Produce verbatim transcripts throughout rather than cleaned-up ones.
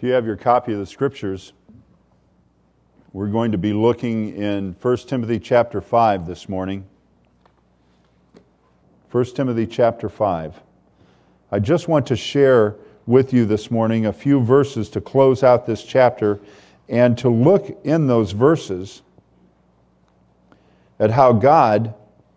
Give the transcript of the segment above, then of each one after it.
If you have your copy of the Scriptures, we're going to be looking in First Timothy chapter five this morning. First Timothy chapter five. I just want to share with you this morning a few verses to close out this chapter and to look in those verses at how God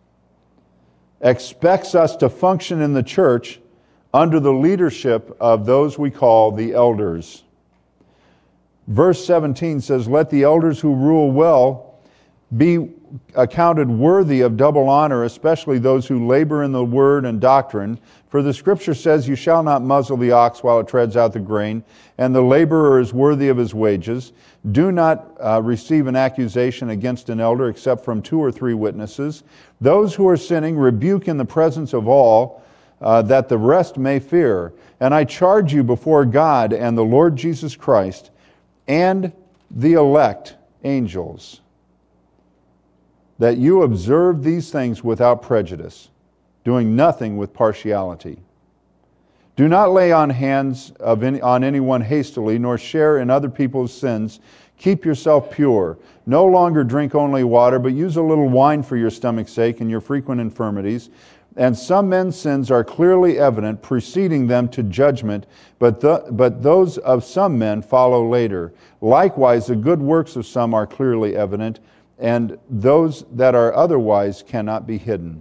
expects us to function in the church under the leadership of those we call the elders. Verse seventeen says, "Let the elders who rule well be accounted worthy of double honor, especially those who labor in the word and doctrine. For the Scripture says, you shall not muzzle the ox while it treads out the grain, and the laborer is worthy of his wages. Do not uh, receive an accusation against an elder except from two or three witnesses. Those who are sinning rebuke in the presence of all, uh, that the rest may fear. And I charge you before God and the Lord Jesus Christ and the elect angels, that you observe these things without prejudice, doing nothing with partiality. Do not lay on hands of any, on anyone hastily, nor share in other people's sins. Keep yourself pure. No longer drink only water, but use a little wine for your stomach's sake and your frequent infirmities. And some men's sins are clearly evident, preceding them to judgment, but, the, but those of some men follow later. Likewise, the good works of some are clearly evident, and those that are otherwise cannot be hidden."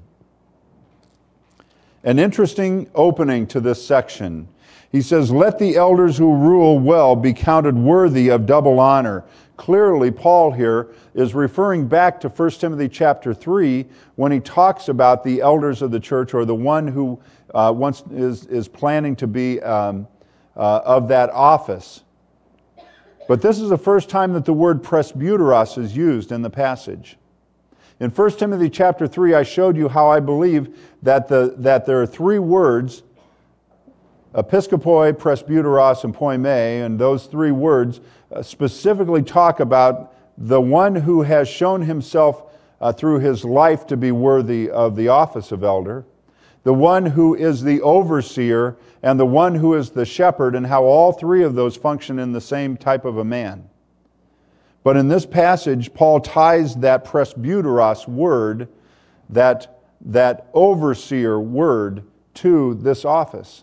An interesting opening to this section. He says, "Let the elders who rule well be counted worthy of double honor." Clearly, Paul here is referring back to First Timothy chapter three when he talks about the elders of the church, or the one who uh, once is, is planning to be um, uh, of that office. But this is the first time that the word presbyteros is used in the passage. In First Timothy chapter three, I showed you how I believe that, the, that there are three words, episkopoi, presbyteros, and poime, and those three words uh, specifically talk about the one who has shown himself uh, through his life to be worthy of the office of elder, the one who is the overseer, and the one who is the shepherd, and how all three of those function in the same type of a man. But in this passage, Paul ties that presbyteros word, that, that overseer word, to this office.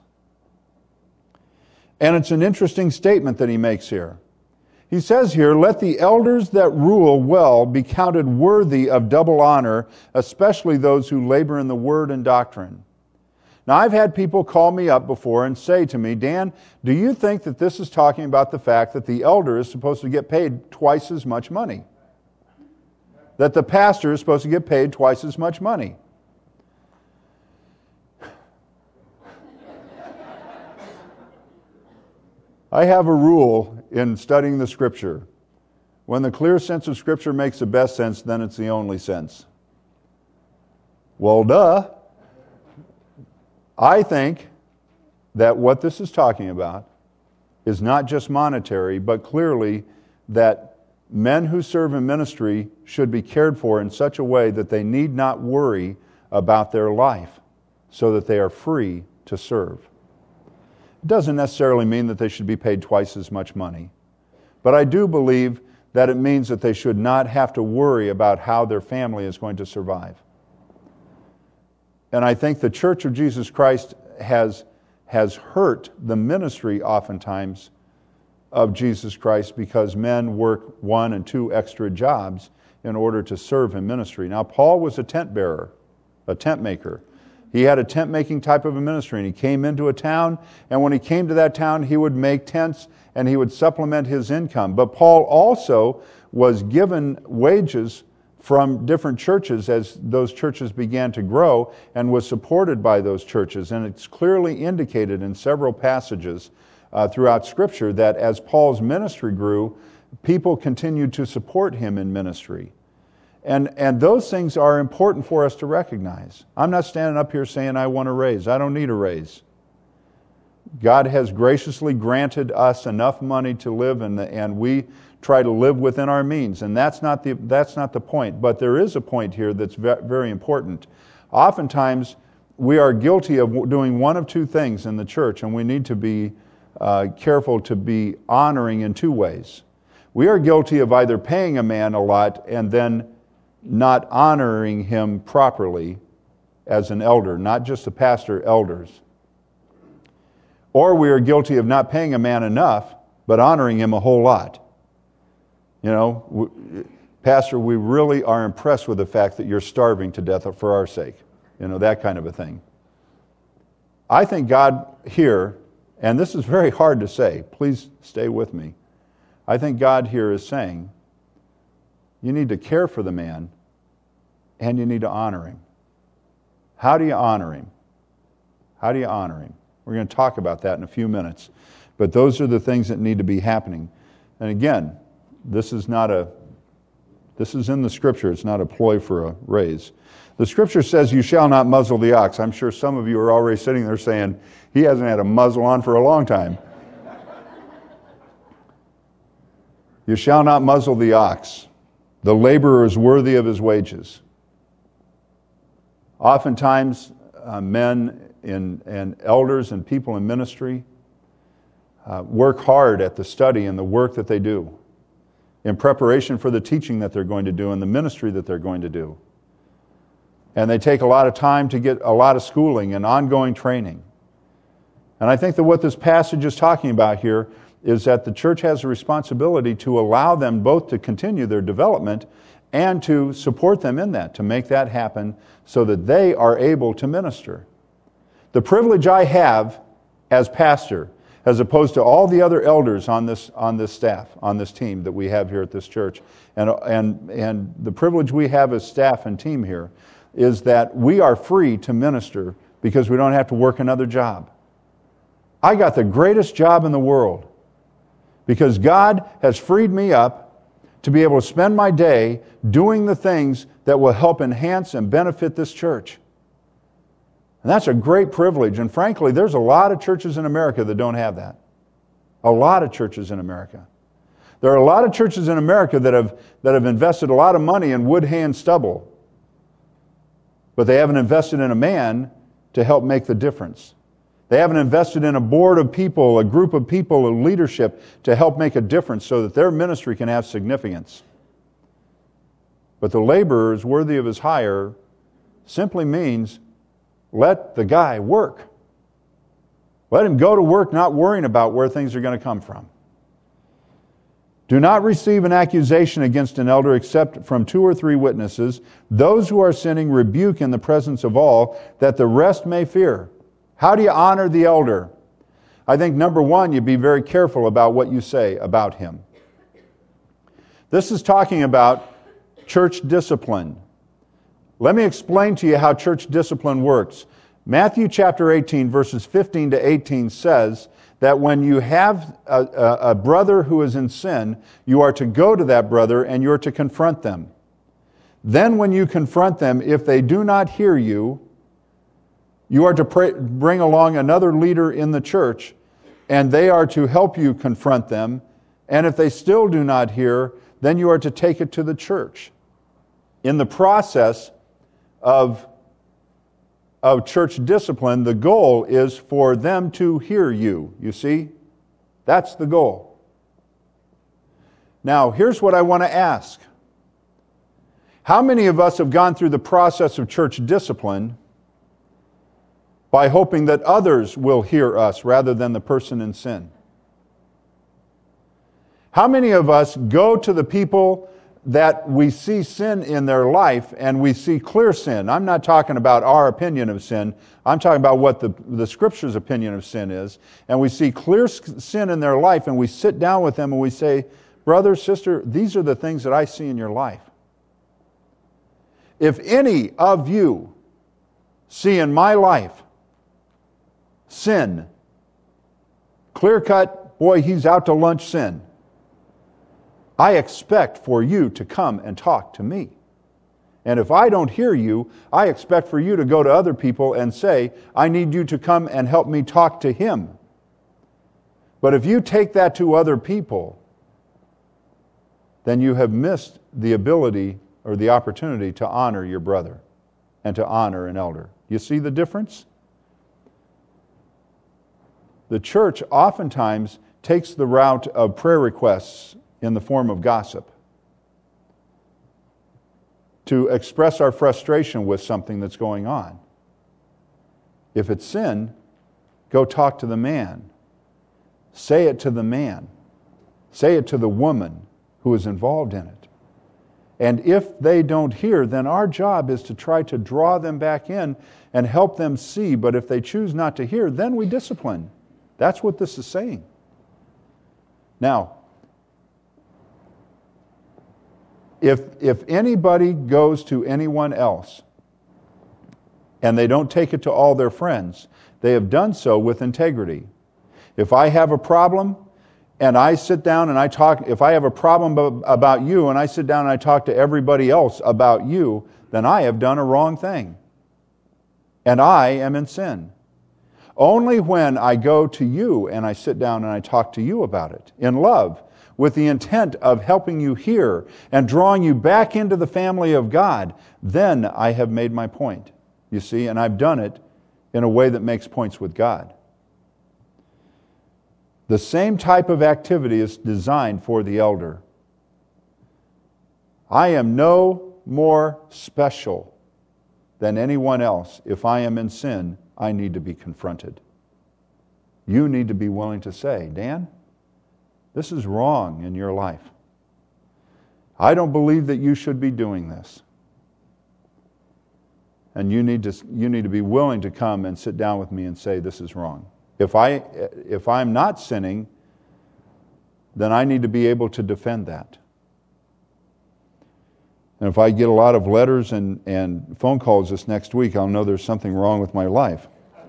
And it's an interesting statement that he makes here. He says here, "Let the elders that rule well be counted worthy of double honor, especially those who labor in the word and doctrine." Now, I've had people call me up before and say to me, "Dan, do you think that this is talking about the fact that the elder is supposed to get paid twice as much money? That the pastor is supposed to get paid twice as much money?" I have a rule in studying the Scripture. When the clear sense of Scripture makes the best sense, then it's the only sense. Well, duh. I think that what this is talking about is not just monetary, but clearly that men who serve in ministry should be cared for in such a way that they need not worry about their life, so that they are free to serve. It doesn't necessarily mean that they should be paid twice as much money, but I do believe that it means that they should not have to worry about how their family is going to survive. And I think the Church of Jesus Christ has, has hurt the ministry oftentimes of Jesus Christ, because men work one and two extra jobs in order to serve in ministry. Now, Paul was a tent bearer, a tent maker. He had a tent-making type of a ministry, and he came into a town, and when he came to that town, he would make tents, and he would supplement his income. But Paul also was given wages from different churches as those churches began to grow, and was supported by those churches. And it's clearly indicated in several passages uh, throughout Scripture that as Paul's ministry grew, people continued to support him in ministry. And, and those things are important for us to recognize. I'm not standing up here saying I want a raise. I don't need a raise. God has graciously granted us enough money to live, and, and we try to live within our means. And that's not the, that's not the point. But there is a point here that's very important. Oftentimes, we are guilty of doing one of two things in the church, and we need to be uh, careful to be honoring in two ways. We are guilty of either paying a man a lot and then not honoring him properly as an elder, not just a pastor, elders. Or we are guilty of not paying a man enough, but honoring him a whole lot. You know, w- Pastor, we really are impressed with the fact that you're starving to death for our sake. You know, that kind of a thing. I think God here, and this is very hard to say, please stay with me. I think God here is saying, you need to care for the man and you need to honor him. How do you honor him? How do you honor him? We're going to talk about that in a few minutes. But those are the things that need to be happening. And again, this is not a, this is in the Scripture. It's not a ploy for a raise. The Scripture says, you shall not muzzle the ox. I'm sure some of you are already sitting there saying, he hasn't had a muzzle on for a long time. You shall not muzzle the ox. The laborer is worthy of his wages. Oftentimes, uh, men in, and elders and people in ministry uh, work hard at the study and the work that they do in preparation for the teaching that they're going to do and the ministry that they're going to do. And they take a lot of time to get a lot of schooling and ongoing training. And I think that what this passage is talking about here is that the church has a responsibility to allow them both to continue their development and to support them in that, to make that happen so that they are able to minister. The privilege I have as pastor, as opposed to all the other elders on this on this staff, on this team that we have here at this church, and, and, and the privilege we have as staff and team here, is that we are free to minister because we don't have to work another job. I got the greatest job in the world because God has freed me up to be able to spend my day doing the things that will help enhance and benefit this church. And that's a great privilege. And frankly, there's a lot of churches in America that don't have that. A lot of churches in America. There are a lot of churches in America that have, that have invested a lot of money in wood, hay, and stubble. But they haven't invested in a man to help make the difference. They haven't invested in a board of people, a group of people, a leadership to help make a difference so that their ministry can have significance. But the laborer is worthy of his hire simply means let the guy work. Let him go to work not worrying about where things are going to come from. Do not receive an accusation against an elder except from two or three witnesses. Those who are sinning rebuke in the presence of all, that the rest may fear. How do you honor the elder? I think number one, you be very careful about what you say about him. This is talking about church discipline. Let me explain to you how church discipline works. Matthew chapter eighteen, verses fifteen to eighteen says that when you have a, a, a brother who is in sin, you are to go to that brother and you're to confront them. Then when you confront them, if they do not hear you, you are to pray, bring along another leader in the church, and they are to help you confront them. And if they still do not hear, then you are to take it to the church. In the process of, of church discipline, the goal is for them to hear you. You see? That's the goal. Now, here's what I want to ask. How many of us have gone through the process of church discipline by hoping that others will hear us rather than the person in sin? How many of us go to the people that we see sin in their life and we see clear sin? I'm not talking about our opinion of sin. I'm talking about what the, the Scripture's opinion of sin is. And we see clear sin in their life and we sit down with them and we say, brother, sister, these are the things that I see in your life. If any of you see in my life sin, clear-cut, boy, he's out to lunch sin, I expect for you to come and talk to me. And if I don't hear you, I expect for you to go to other people and say, I need you to come and help me talk to him. But if you take that to other people, then you have missed the ability or the opportunity to honor your brother and to honor an elder. You see the difference? the church oftentimes takes the route of prayer requests in the form of gossip to express our frustration with something that's going on. If it's sin, go talk to the man. Say it to the man. Say it to the woman who is involved in it. And if they don't hear, then our job is to try to draw them back in and help them see. But if they choose not to hear, then we discipline. That's what this is saying. Now, if, if anybody goes to anyone else and they don't take it to all their friends, they have done so with integrity. If I have a problem and I sit down and I talk, if I have a problem about you and I sit down and I talk to everybody else about you, then I have done a wrong thing. And I am in sin. Only when I go to you and I sit down and I talk to you about it in love, with the intent of helping you hear and drawing you back into the family of God, then I have made my point. You see, and I've done it in a way that makes points with God. The same type of activity is designed for the elder. I am no more special than anyone else. If I am in sin, I need to be confronted. You need to be willing to say, Dan, this is wrong in your life. I don't believe that you should be doing this. And you need to, you need to be willing to come and sit down with me and say, this is wrong. If, I, if I'm not sinning, then I need to be able to defend that. And if I get a lot of letters and, and phone calls this next week, I'll know there's something wrong with my life.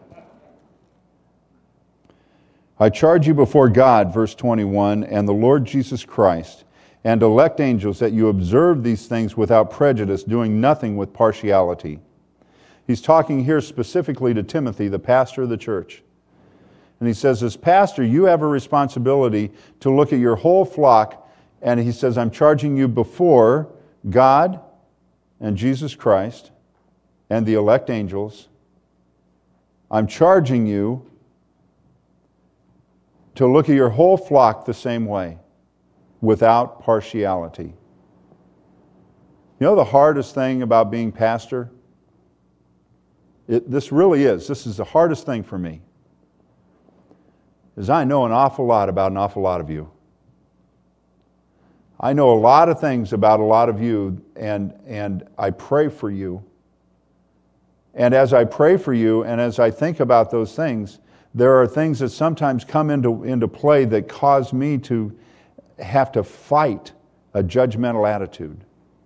I charge you before God, verse twenty-one, and the Lord Jesus Christ, and elect angels, that you observe these things without prejudice, doing nothing with partiality. He's talking here specifically to Timothy, the pastor of the church. And he says, as pastor, you have a responsibility to look at your whole flock. And he says, I'm charging you before God and Jesus Christ and the elect angels. I'm charging you to look at your whole flock the same way, without partiality. You know the hardest thing about being pastor? It, this really is. This is the hardest thing for me. Is I know an awful lot about an awful lot of you. I know a lot of things about a lot of you, and, and I pray for you. And as I pray for you, and as I think about those things, there are things that sometimes come into, into play that cause me to have to fight a judgmental attitude.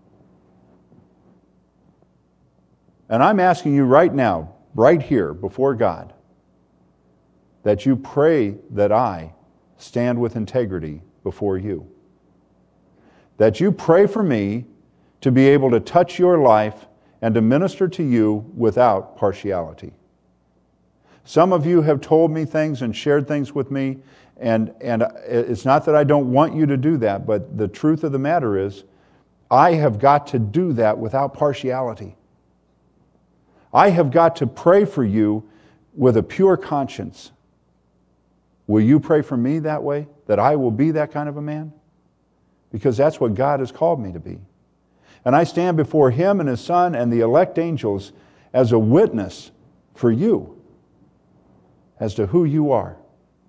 And I'm asking you right now, right here, before God, that you pray that I stand with integrity before you. That you pray for me to be able to touch your life and to minister to you without partiality. Some of you have told me things and shared things with me, and, and it's not that I don't want you to do that, but the truth of the matter is, I have got to do that without partiality. I have got to pray for you with a pure conscience. Will you pray for me that way? That I will be that kind of a man? Because that's what God has called me to be. And I stand before Him and His Son and the elect angels as a witness for you as to who you are.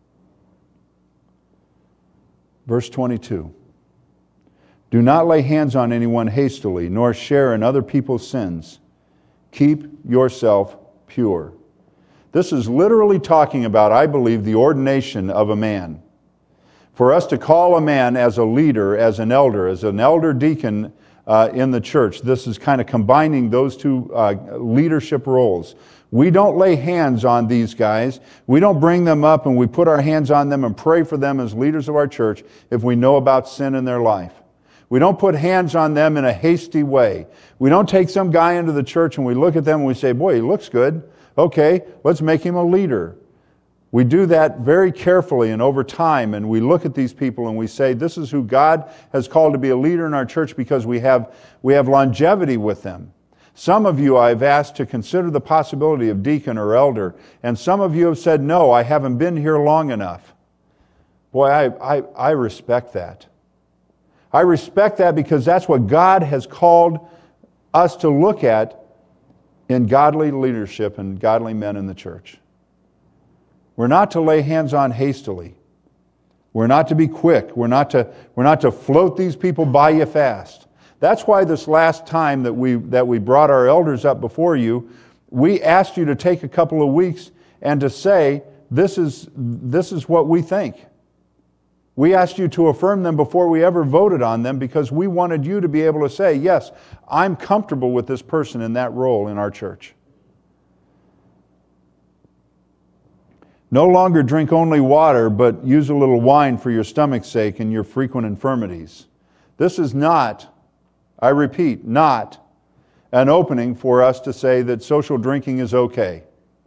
Verse twenty-two. Do not lay hands on anyone hastily, nor share in other people's sins. Keep yourself pure. This is literally talking about, I believe, the ordination of a man. For us to call a man as a leader, as an elder, as an elder deacon uh, in the church, this is kind of combining those two uh, leadership roles. We don't lay hands on these guys. We don't bring them up and we put our hands on them and pray for them as leaders of our church if we know about sin in their life. We don't put hands on them in a hasty way. We don't take some guy into the church and we look at them and we say, boy, he looks good. Okay, let's make him a leader. We do that very carefully and over time, and we look at these people and we say, this is who God has called to be a leader in our church because we have, we have longevity with them. Some of you I've asked to consider the possibility of deacon or elder, and some of you have said, no, I haven't been here long enough. Boy, I, I, I respect that. I respect that because that's what God has called us to look at in godly leadership and godly men in the church. We're not to lay hands on hastily. We're not to be quick. We're not to, we're not to float these people by you fast. That's why this last time that we, that we brought our elders up before you, we asked you to take a couple of weeks and to say, this is, this is what we think. We asked you to affirm them before we ever voted on them because we wanted you to be able to say, yes, I'm comfortable with this person in that role in our church. No longer drink only water, but use a little wine for your stomach's sake and your frequent infirmities. This is not, I repeat, not an opening for us to say that social drinking is okay.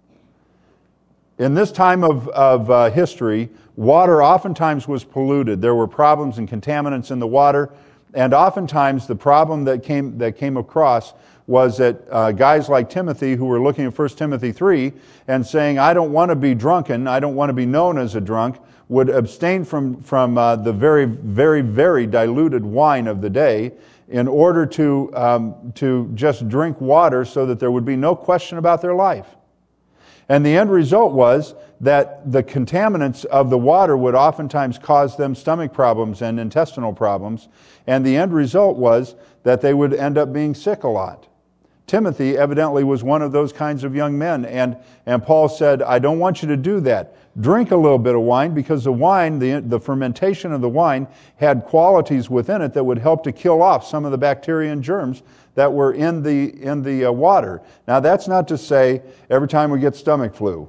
In this time of, of uh, history, water oftentimes was polluted. There were problems and contaminants in the water, and oftentimes the problem that came that came across was that uh, guys like Timothy, who were looking at First Timothy three and saying, I don't want to be drunken, I don't want to be known as a drunk, would abstain from, from uh, the very, very, very diluted wine of the day in order to, um, to just drink water so that there would be no question about their life. And the end result was that the contaminants of the water would oftentimes cause them stomach problems and intestinal problems. And the end result was that they would end up being sick a lot. Timothy evidently was one of those kinds of young men. And, and Paul said, I don't want you to do that. Drink a little bit of wine because the wine, the, the fermentation of the wine had qualities within it that would help to kill off some of the bacteria and germs that were in the, in the uh, water. Now that's not to say every time we get stomach flu,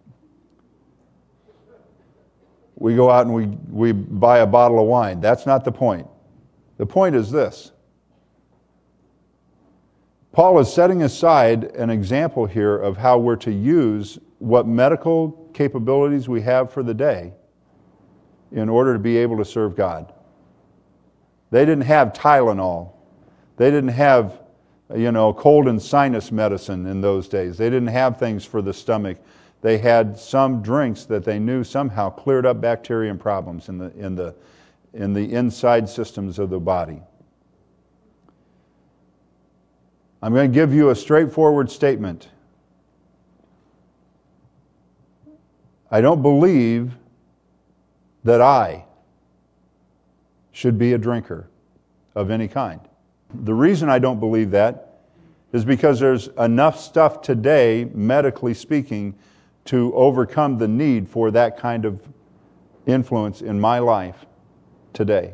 we go out and we, we buy a bottle of wine. That's not the point. The point is this. Paul is setting aside an example here of how we're to use what medical capabilities we have for the day in order to be able to serve God. They didn't have Tylenol. They didn't have, you know, cold and sinus medicine in those days. They didn't have things for the stomach. They had some drinks that they knew somehow cleared up bacteria and problems in the, in the, in the inside systems of the body. I'm going to give you a straightforward statement. I don't believe that I should be a drinker of any kind. The reason I don't believe that is because there's enough stuff today, medically speaking, to overcome the need for that kind of influence in my life today.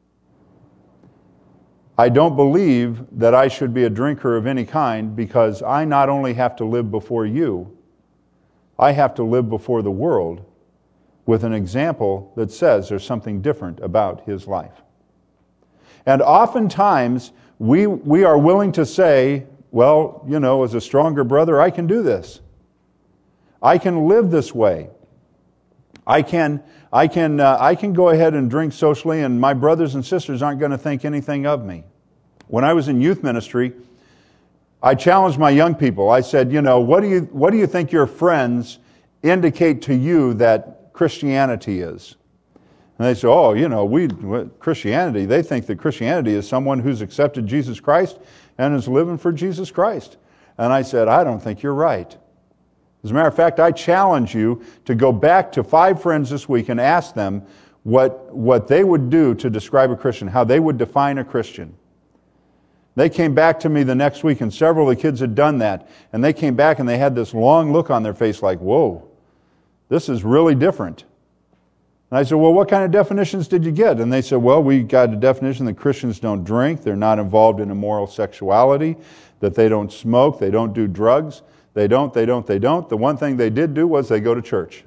I don't believe that I should be a drinker of any kind because I not only have to live before you, I have to live before the world with an example that says there's something different about his life. And oftentimes, we, we are willing to say, well, you know, as a stronger brother, I can do this. I can live this way. I can, I can, uh, I can go ahead and drink socially, and my brothers and sisters aren't going to think anything of me. When I was in youth ministry, I challenged my young people. I said, you know, what do you, what do you think your friends indicate to you that Christianity is? And they say, oh, you know, we Christianity, they think that Christianity is someone who's accepted Jesus Christ and is living for Jesus Christ. And I said, I don't think you're right. As a matter of fact, I challenge you to go back to five friends this week and ask them what, what they would do to describe a Christian, how they would define a Christian. They came back to me the next week, and several of the kids had done that. And they came back and they had this long look on their face like, whoa, this is really different. And I said, well, what kind of definitions did you get? And they said, well, we got a definition that Christians don't drink, they're not involved in immoral sexuality, that they don't smoke, they don't do drugs, they don't, they don't, they don't. The one thing they did do was they go to church.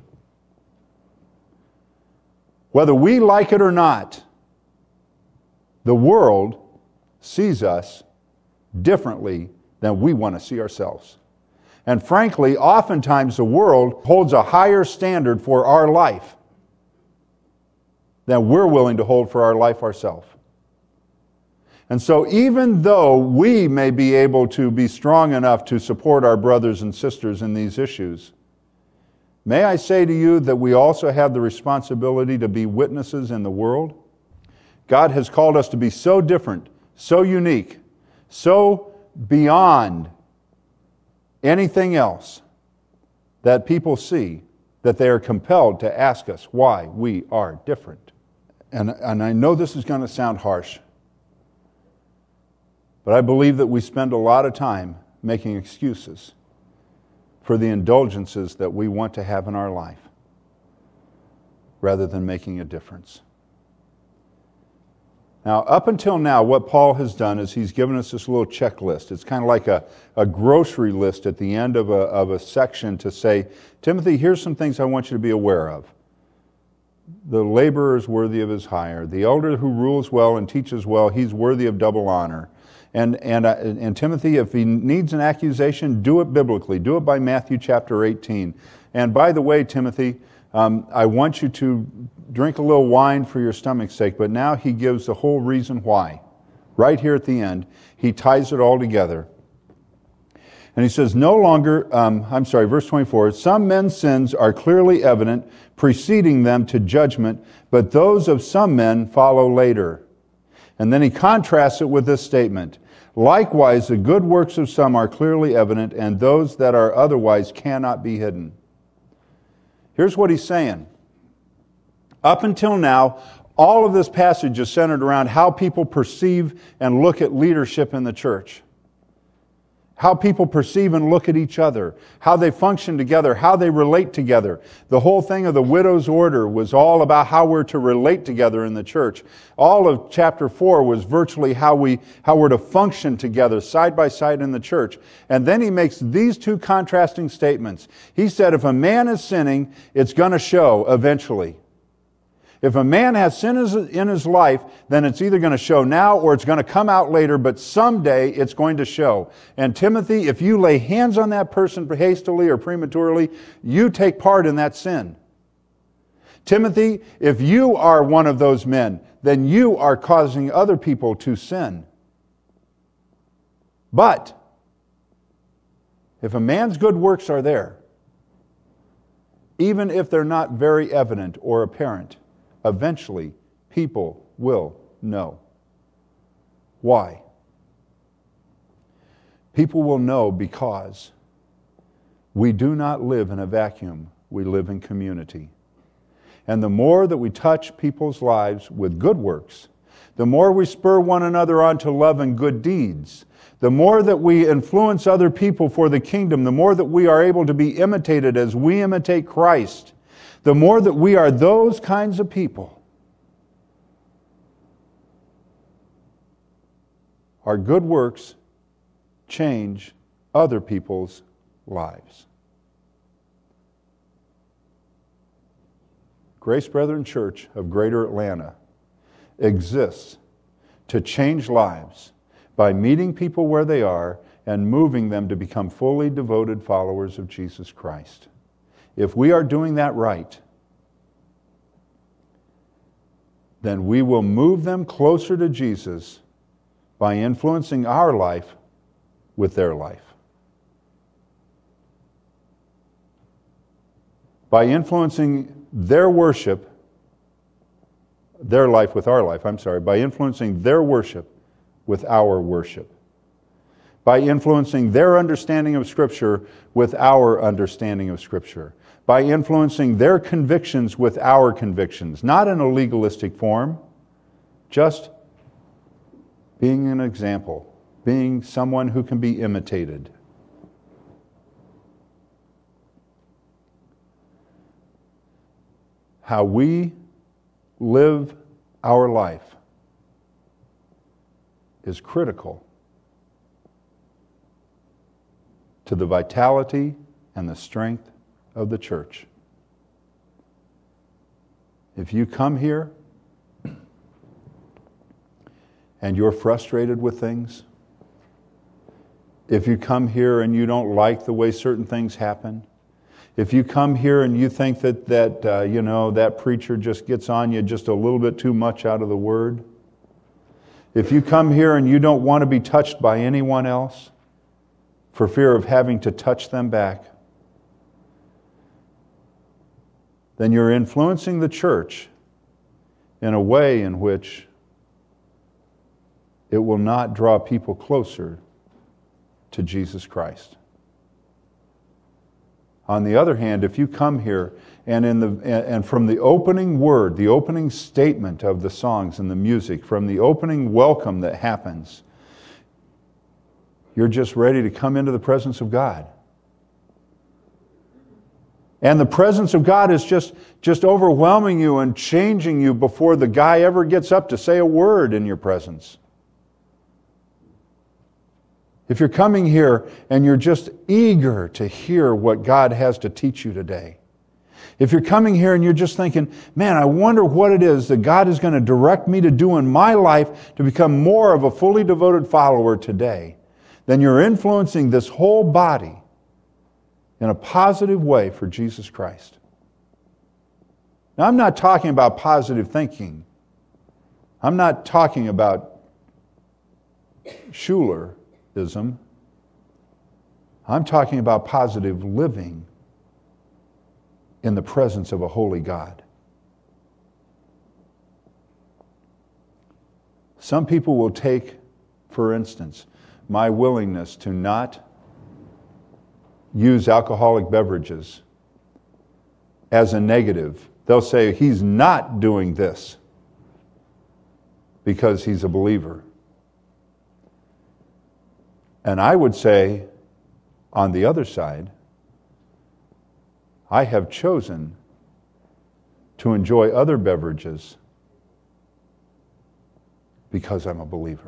Whether we like it or not, the world sees us differently than we want to see ourselves. And frankly, oftentimes the world holds a higher standard for our life than we're willing to hold for our life ourselves. And so even though we may be able to be strong enough to support our brothers and sisters in these issues, may I say to you that we also have the responsibility to be witnesses in the world? God has called us to be so different, so unique, so beyond anything else that people see that they are compelled to ask us why we are different. And, and I know this is going to sound harsh, but I believe that we spend a lot of time making excuses for the indulgences that we want to have in our life rather than making a difference. Now, up until now, what Paul has done is he's given us this little checklist. It's kind of like a, a grocery list at the end of a, of a section to say, Timothy, here's some things I want you to be aware of. The laborer is worthy of his hire. The elder who rules well and teaches well, he's worthy of double honor. And, and, uh, and Timothy, if he needs an accusation, do it biblically. Do it by Matthew chapter eighteen. And by the way, Timothy, um, I want you to drink a little wine for your stomach's sake, but now he gives the whole reason why. Right here at the end, he ties it all together. And he says, no longer, um, I'm sorry, verse twenty-four, some men's sins are clearly evident, preceding them to judgment, but those of some men follow later. And then he contrasts it with this statement, likewise, the good works of some are clearly evident, and those that are otherwise cannot be hidden. Here's what he's saying. Up until now, all of this passage is centered around how people perceive and look at leadership in the church. How people perceive and look at each other. How they function together. How they relate together. The whole thing of the widow's order was all about how we're to relate together in the church. All of chapter four was virtually how, we, how we're to function together side by side in the church. And then he makes these two contrasting statements. He said if a man is sinning, it's going to show eventually. If a man has sin in his life, then it's either going to show now or it's going to come out later, but someday it's going to show. And Timothy, if you lay hands on that person hastily or prematurely, you take part in that sin. Timothy, if you are one of those men, then you are causing other people to sin. But if a man's good works are there, even if they're not very evident or apparent, eventually, people will know. Why? People will know because we do not live in a vacuum. We live in community. And the more that we touch people's lives with good works, the more we spur one another on to love and good deeds, the more that we influence other people for the kingdom, the more that we are able to be imitated as we imitate Christ, the more that we are those kinds of people, our good works change other people's lives. Grace Brethren Church of Greater Atlanta exists to change lives by meeting people where they are and moving them to become fully devoted followers of Jesus Christ. If we are doing that right, then we will move them closer to Jesus by influencing our life with their life. By influencing their worship, their life with our life, I'm sorry, by influencing their worship with our worship. By influencing their understanding of Scripture with our understanding of Scripture. By influencing their convictions with our convictions. Not in a legalistic form, just being an example, being someone who can be imitated. How we live our life is critical to the vitality and the strength of the church. If you come here and you're frustrated with things, if you come here and you don't like the way certain things happen, if you come here and you think that, that uh, you know, that preacher just gets on you just a little bit too much out of the Word, If you come here and you don't want to be touched by anyone else for fear of having to touch them back, then you're influencing the church in a way in which it will not draw people closer to Jesus Christ. On the other hand, if you come here and in the and from the opening word, the opening statement of the songs and the music, from the opening welcome that happens, you're just ready to come into the presence of God. And the presence of God is just, just overwhelming you and changing you before the guy ever gets up to say a word in your presence. If you're coming here and you're just eager to hear what God has to teach you today, if you're coming here and you're just thinking, man, I wonder what it is that God is going to direct me to do in my life to become more of a fully devoted follower today, then you're influencing this whole body in a positive way for Jesus Christ. Now, I'm not talking about positive thinking. I'm not talking about Schulerism. I'm talking about positive living in the presence of a holy God. Some people will take, for instance, my willingness to not use alcoholic beverages as a negative. They'll say, he's not doing this because he's a believer. And I would say, on the other side, I have chosen to enjoy other beverages because I'm a believer.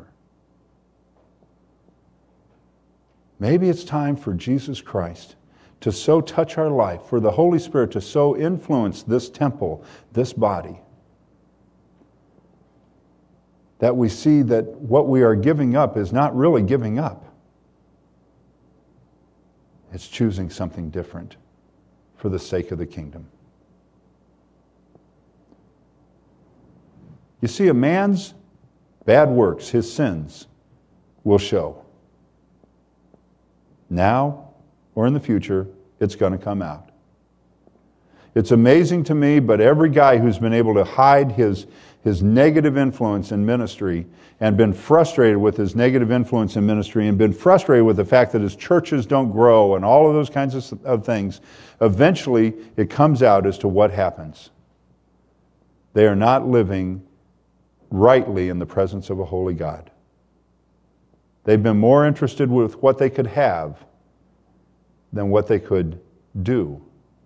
Maybe it's time for Jesus Christ to so touch our life, for the Holy Spirit to so influence this temple, this body, that we see that what we are giving up is not really giving up. It's choosing something different for the sake of the kingdom. You see, a man's bad works, his sins, will show. Now or in the future, it's going to come out. It's amazing to me, but every guy who's been able to hide his, his negative influence in ministry and been frustrated with his negative influence in ministry and been frustrated with the fact that his churches don't grow and all of those kinds of, of things, eventually it comes out as to what happens. They are not living rightly in the presence of a holy God. They've been more interested with what they could have than what they could do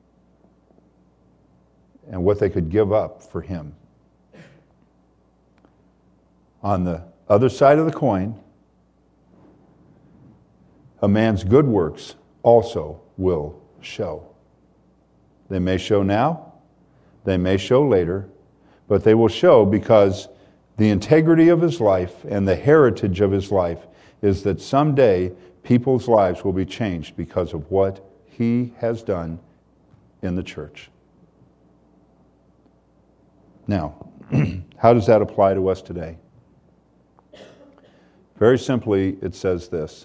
and what they could give up for Him. On the other side of the coin, a man's good works also will show. They may show now, they may show later, but they will show because the integrity of his life and the heritage of his life is that someday people's lives will be changed because of what he has done in the church. Now, how does that apply to us today? Very simply, it says this.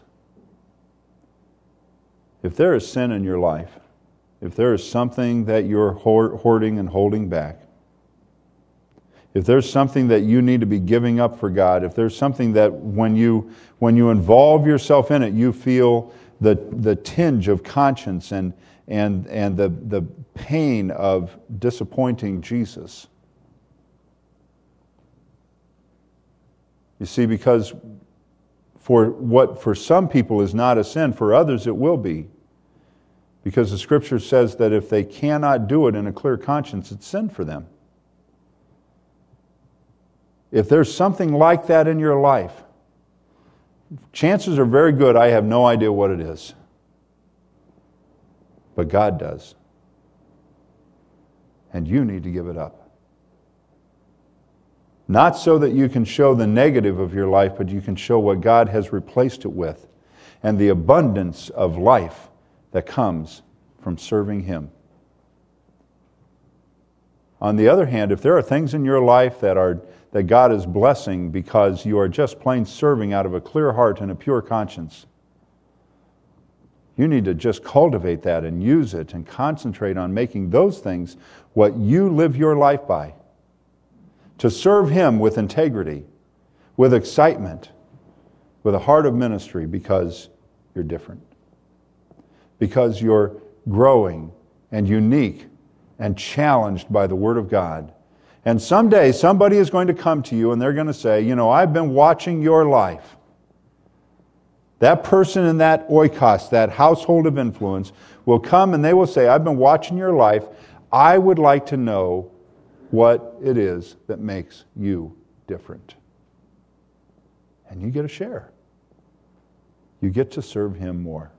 If there is sin in your life, if there is something that you're hoarding and holding back, if there's something that you need to be giving up for God, if there's something that when you when you involve yourself in it, you feel the the tinge of conscience and and and the the pain of disappointing Jesus. You see, because for what for some people is not a sin, for others it will be. Because the Scripture says that if they cannot do it in a clear conscience, it's sin for them. If there's something like that in your life, chances are very good I have no idea what it is. But God does. And you need to give it up. Not so that you can show the negative of your life, but you can show what God has replaced it with and the abundance of life that comes from serving Him. On the other hand, if there are things in your life that are that God is blessing because you are just plain serving out of a clear heart and a pure conscience. You need to just cultivate that and use it and concentrate on making those things what you live your life by. To serve Him with integrity, with excitement, with a heart of ministry, because you're different. Because you're growing and unique and challenged by the Word of God. And someday somebody is going to come to you and they're going to say, you know, I've been watching your life. That person in that oikos, that household of influence, will come and they will say, I've been watching your life. I would like to know what it is that makes you different. And you get to share. You get to serve Him more.